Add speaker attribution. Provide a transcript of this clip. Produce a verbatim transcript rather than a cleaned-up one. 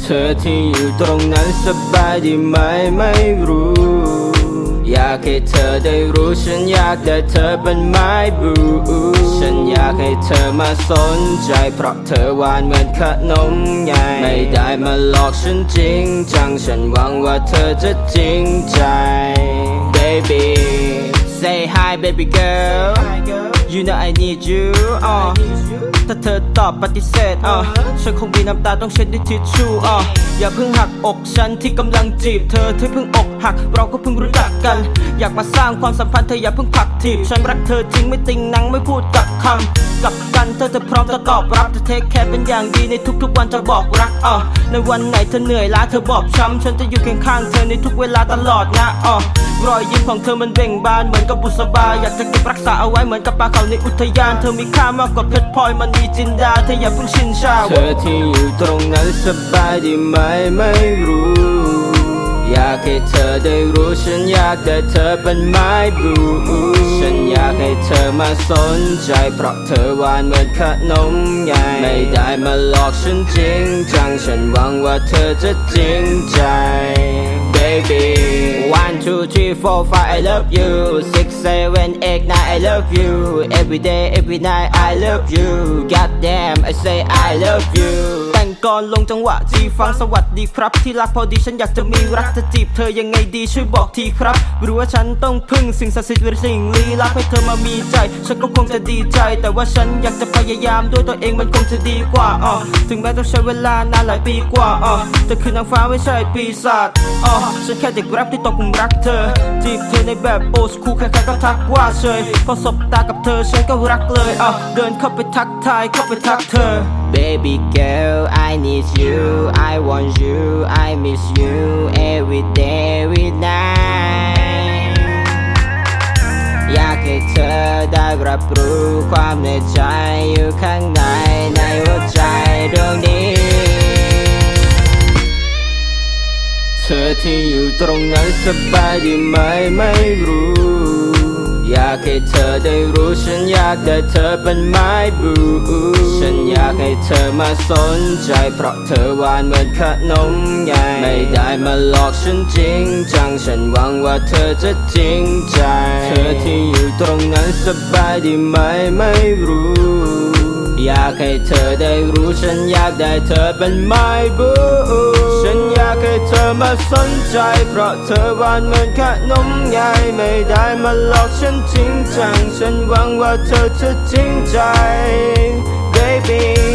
Speaker 1: เธอที่อยู่ตรงนั้นสบายดีไหมไม่รู้อยากให้เธอได้รู้ฉันอยากได้เธอเป็นไม้บูฉันอยากให้เธอมาสนใจเพราะเธอหวานเหมือนขนมไงไม่ได้มาหลอกฉันจริงจังฉันหวังว่าเธอจะจริงใจ baby say hi baby girl you know I need you อ่ะถ้าเธอตอบปฏิเสธอ่ะฉันคงมีน้ำตาต้องเช็ดด้วยทิชชู่อ่ะอย่าเพิ่งหักอกฉันที่กำลังจีบเธอเธอเพิ่งอกหักเราก็เพิ่งรู้จักกันอยากมาสร้างความสัมพันธ์เธออย่าเพิ่งผลักถีบฉันรักเธอจริงไม่ติงนังไม่พูดกับคำกลับกันเธอจะพร้อมจะตอบรับจะเทคแคร์เป็นอย่างดีในทุกๆวันจะบอกรักอ่ะในวันไหนเธอเหนื่อยล้าเธอบอกช้ำฉันจะอยู่เคียงข้างเธอในทุกเวลาตลอดนะอ่ะรอยยิ้มของเธอมันเบ่งบานเหมือนกับบุษบาอยากจะเก็บรักษาเอาไว้เหมือนกับปลาเขาในอุทยานเธอมีค่ามากกว่าเพชรพลอยมันมีจินดาเธออย่าเพิ่งชินชาเธอที่อยู่ตรงนั้นสบายดีไหมไม่รู้อยากให้เธอได้รู้ฉันอยากได้เธอเป็นไม้บูฉันอยากให้เธอมาสนใจเพราะเธอหวานเหมือนขนมไงไม่ได้มาหลอกฉันจริงจังฉันหวังว่าเธอจะจริงใจ baby one two three four five I love you six seven eight nine I love you every day every night I love you god damn I say I love youแต่งก่อนลงจังหวะจีฟังสวัสดีครับที่รักพอดีฉันอยากจะมีรักจะจีบเธอยังไงดีช่วยบอกทีครับหรือว่าฉันต้องพึ่งสิ่งศักดิ์สิทธิ์หรือสิ่งลี้ลับให้เธอมามีใจฉันก็คงจะดีใจแต่ว่าฉันอยากจะพยายามด้วยตัวเองมันคงจะดีกว่าอ่ะถึงแม้ต้องใช้เวลานานหลายปีกว่าอ่ะแต่คือนางฟ้าไม่ใช่ปีศาจอ่ะฉันแค่เด็กแรปที่ตกหลุมรักเธอจีบเธอในแบบโอสคูลใครๆก็ทักว่าเชยพอสบตากับเธอฉันก็รักเลยอ่ะเดินเข้าไปทักทายเข้าไปทักเธอ baby girl I need you I want you I miss you every day every night อยากให้เธอได้รับรู้ความในใจอยู่ข้างในในหัวใจดวงนี้เธอที่อยู่ตรงนั้นสบายดีไหมไม่รู้อยากให้เธอได้รู้ฉันอยากได้เธอเป็นไม้บูฉันอยากให้เธอมาสนใจเพราะเธอหวานเหมือนขนมไงไม่ได้มาหลอกฉันจริงจังฉันหวังว่าเธอจะจริงใจเธอที่อยู่ตรงนั้นสบายดีไหมไม่รู้อยากให้เธอได้รู้ฉันอยากได้เธอเป็นไม้บูฉันอยากให้เธอมาสนใจเพราะเธอหวานเหมือนขนมไงไม่ได้มาหลอกฉันจริงจังฉันหวังว่าเธอจะจริงใจ baby